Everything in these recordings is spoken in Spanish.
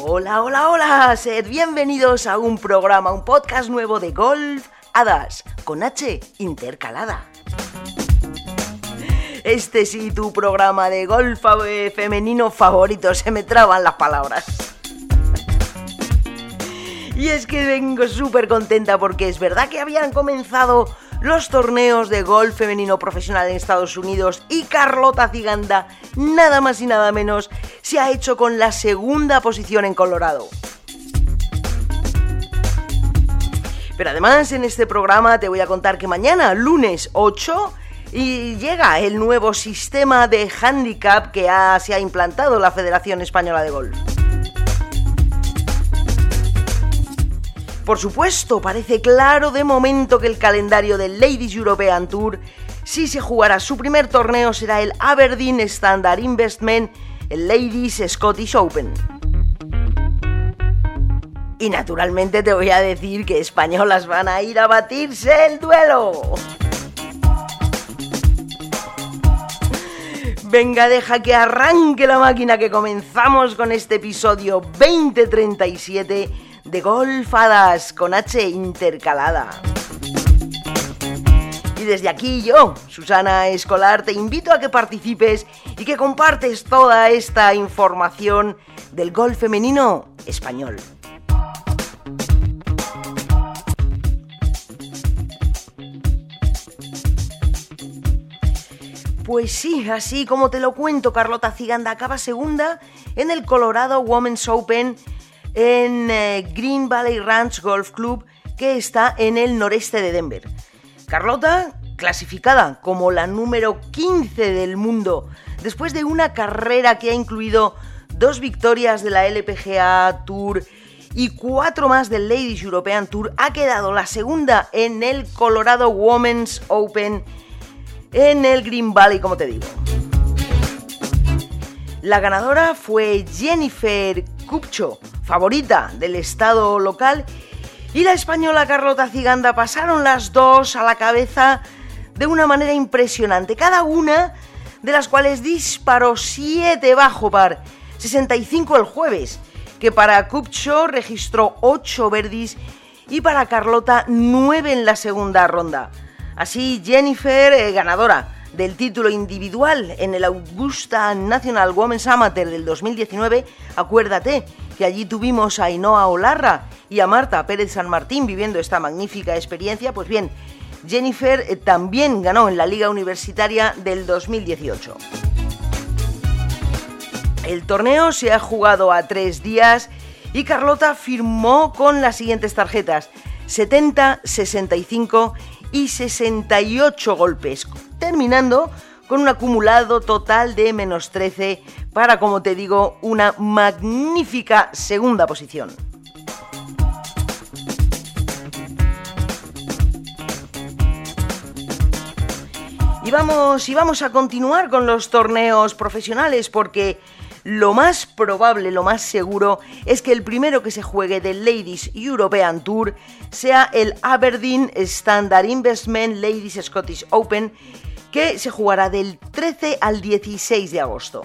Hola, hola, hola, sed bienvenidos a un programa, un podcast nuevo de Golf Hadas, con H intercalada. Este sí, tu programa de golf femenino favorito, se me traban las palabras. Y es que vengo súper contenta porque es verdad que habían comenzado los torneos de golf femenino profesional en Estados Unidos y Carlota Ciganda, nada más y nada menos, se ha hecho con la segunda posición en Colorado. Pero además en este programa te voy a contar que mañana, lunes 8, y llega el nuevo sistema de handicap que se ha implantado la Federación Española de Golf. Por supuesto, parece claro de momento que el calendario del Ladies European Tour, si se jugará su primer torneo, será el Aberdeen Standard Investment, el Ladies Scottish Open. Y naturalmente te voy a decir que españolas van a ir a batirse el duelo. Venga, deja que arranque la máquina, que comenzamos con este episodio 2037 de Golf Hadas con H intercalada. Y desde aquí yo, Susana Escolar, te invito a que participes y que compartes toda esta información del golf femenino español. Pues sí, así como te lo cuento, Carlota Ciganda acaba segunda en el Colorado Women's Open en Green Valley Ranch Golf Club, que está en el noreste de Denver. Carlota, clasificada como la número 15 del mundo, después de una carrera que ha incluido 2 victorias de la LPGA Tour y 4 más del Ladies European Tour, ha quedado la segunda en el Colorado Women's Open en el Green Valley, como te digo. La ganadora fue Jennifer Kupcho, favorita del estado local, y la española Carlota Ciganda pasaron las dos a la cabeza de una manera impresionante, cada una de las cuales disparó 7 bajo par, 65 el jueves, que para Kupcho registró 8 birdies y para Carlota 9 en la segunda ronda. Así Jennifer, ganadora del título individual en el Augusta National Women's Amateur del 2019, acuérdate que allí tuvimos a Ainhoa Olarra y a Marta Pérez San Martín viviendo esta magnífica experiencia. Pues bien, Jennifer también ganó en la Liga Universitaria del 2018. El torneo se ha jugado a 3 días y Carlota firmó con las siguientes tarjetas: 70, 65 y 68 golpes, terminando con un acumulado total de menos 13 para, como te digo, una magnífica segunda posición. Y vamos a continuar con los torneos profesionales, porque lo más probable, lo más seguro, es que el primero que se juegue del Ladies European Tour sea el Aberdeen Standard Investment Ladies Scottish Open, que se jugará del 13 al 16 de agosto.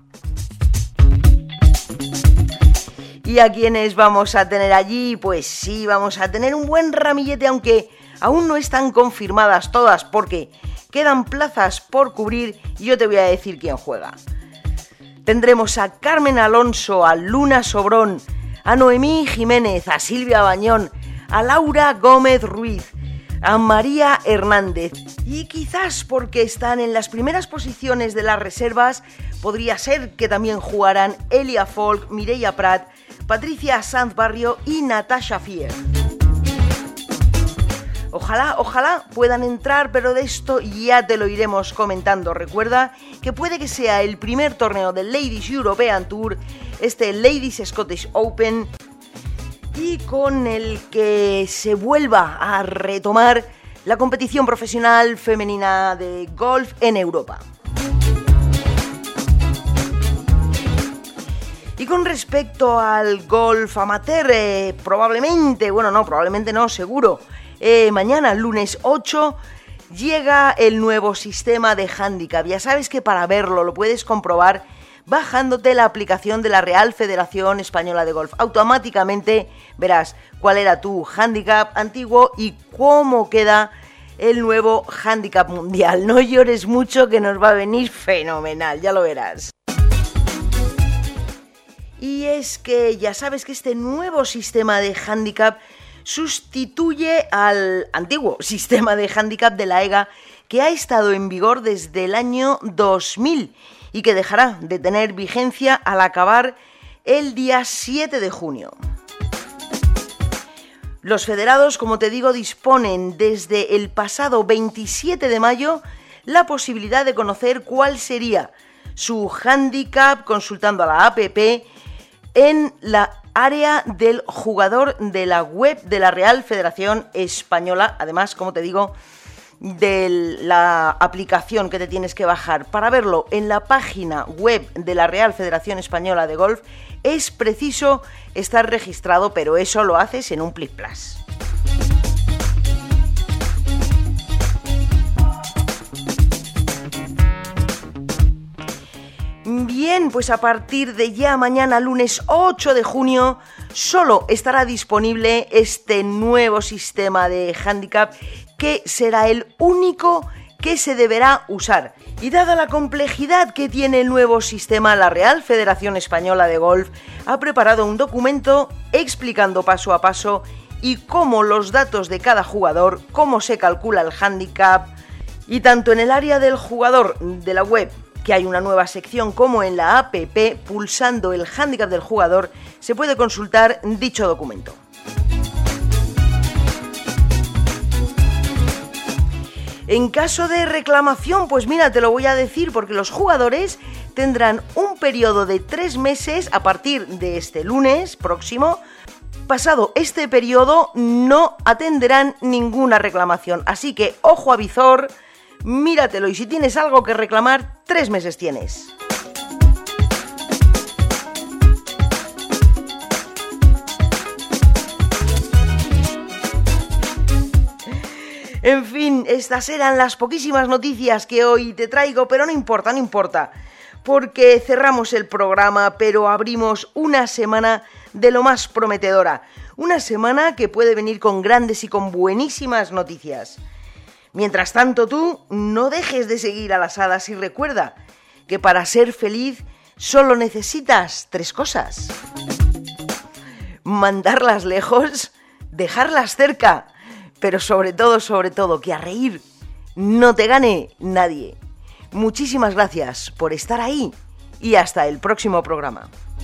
¿Y a quiénes vamos a tener allí? Pues sí, vamos a tener un buen ramillete, aunque aún no están confirmadas todas, porque quedan plazas por cubrir y yo te voy a decir quién juega. Tendremos a Carmen Alonso, a Luna Sobrón, a Noemí Jiménez, a Silvia Bañón, a Laura Gómez Ruiz, a María Hernández. Y quizás porque están en las primeras posiciones de las reservas, podría ser que también jugarán Elia Folk, Mireia Prat, Patricia Sanz Barrio y Natasha Fier. Ojalá puedan entrar, pero de esto ya te lo iremos comentando. Recuerda que puede que sea el primer torneo del Ladies European Tour, este Ladies Scottish Open, y con el que se vuelva a retomar la competición profesional femenina de golf en Europa. Y con respecto al golf amateur, probablemente no, seguro, mañana, lunes 8, llega el nuevo sistema de handicap. Ya sabes que para verlo lo puedes comprobar bajándote la aplicación de la Real Federación Española de Golf. Automáticamente verás cuál era tu handicap antiguo y cómo queda el nuevo handicap mundial. No llores mucho, que nos va a venir fenomenal, ya lo verás. Y es que ya sabes que este nuevo sistema de handicap sustituye al antiguo sistema de handicap de la EGA, que ha estado en vigor desde el año 2000 y que dejará de tener vigencia al acabar el día 7 de junio. Los federados, como te digo, disponen desde el pasado 27 de mayo la posibilidad de conocer cuál sería su handicap consultando a la APP en la área del jugador de la web de la Real Federación Española. Además, como te digo, de la aplicación que te tienes que bajar para verlo en la página web de la Real Federación Española de Golf, es preciso estar registrado, pero eso lo haces en un Plic Plus. Bien, pues a partir de ya mañana, lunes 8 de junio, solo estará disponible este nuevo sistema de handicap, que será el único que se deberá usar. Y dada la complejidad que tiene el nuevo sistema, la Real Federación Española de Golf ha preparado un documento explicando paso a paso y cómo los datos de cada jugador, cómo se calcula el handicap, y tanto en el área del jugador de la web, que hay una nueva sección, como en la APP, pulsando el handicap del jugador, se puede consultar dicho documento. En caso de reclamación, pues mira, te lo voy a decir, porque los jugadores tendrán un periodo de 3 meses a partir de este lunes próximo. Pasado este periodo no atenderán ninguna reclamación, así que ojo a visor, míratelo, y si tienes algo que reclamar, 3 meses tienes. En fin, estas eran las poquísimas noticias que hoy te traigo, pero no importa, porque cerramos el programa, pero abrimos una semana de lo más prometedora, una semana que puede venir con grandes y con buenísimas noticias. Mientras tanto, tú no dejes de seguir a las hadas y recuerda que para ser feliz solo necesitas 3 cosas: mandarlas lejos, dejarlas cerca, pero sobre todo, que a reír no te gane nadie. Muchísimas gracias por estar ahí y hasta el próximo programa.